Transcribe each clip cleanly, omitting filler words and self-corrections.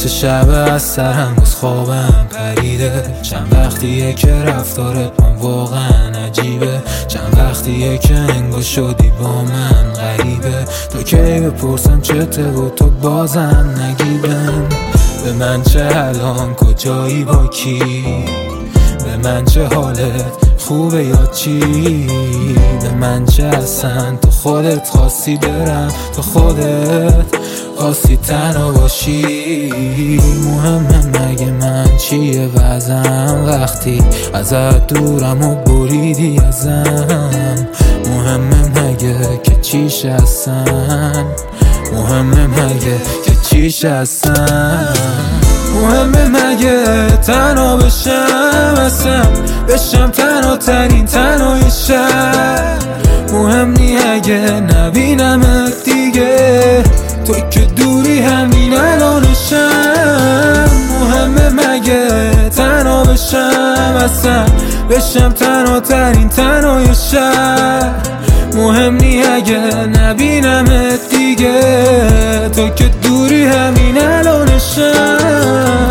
چه شب از سرم باز خوابم پریده. چند وقتیه که رفتارت من واقعا عجیبه. چند وقتیه که انگار شدی با من غریبه. تو کی بپرسم چته و تو بازم نگیبم. به من چه الان کجایی با کی؟ به من چه حالت خوبه یا چی؟ به من چه اصلا تو خودت خواستی برم، تو خودت خواستی تنها باشی. مهمه مگه من چیه وضعم وقتی ازت دورم و بریدی ازم؟ مهمه مگه که چیش هستن؟ مهمه مگه که چیش هستن؟ مهمه مگه تنها بشم اصلا، بشم تنها ترین تنهای شهر؟ مهم نی اگه نبینمت دیگه، تو که دوری همین الانشم. مهمه مگه تنها بشم اصلا، بشم تنها ترین تنهای شهر؟ مهم نی اگه نبینمت دیگه، تو که دوری همین الانشم.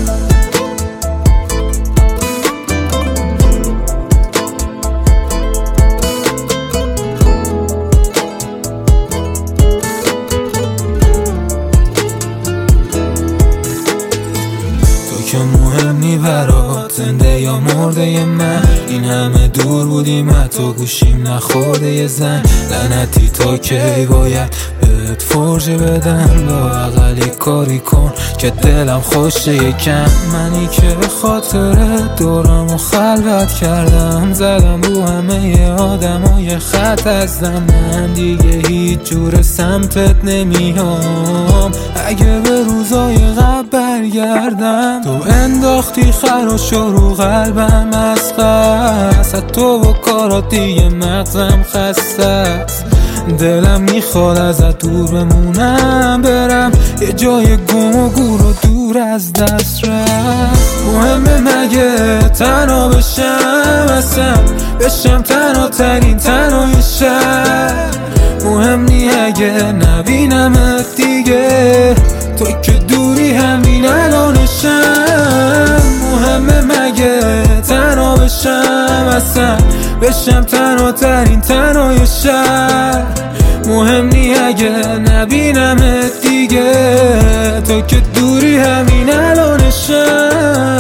که مهم نی برات زنده یا مرده من. این همه دور بودیم حتی گوشیم نخورده یه زن. لعنتی تا کی باید بهت فرجه بدم؟ لااقل کاری کن که دلم خوشه یکم. منی که به خاطر دورم و خلوت کردم، زدم رو همه آدمای خط از من. دیگه هیچ جور سمتت نمیام، اگه به روزای قبل برگردم. تو انداختی خراشو رو قلبم از قصد، تو و کارات دیگه مغزم خسته است. دلم میخواد ازت دور بمونم، برم یه جای گم و گور و دور از دست رفت. مهمه مگه تنها بشم اصلا، بشم تنها ترین تنهای شهر؟ مهم نی اگه نبینمت دیگه، تو که دوری همین الانشم. مهمه مگه تنها بشم اصلا، بشم تنها ترین تنهای شهر؟ مهم نی اگه نبینمت دیگه، تو که دوری همین الانشم.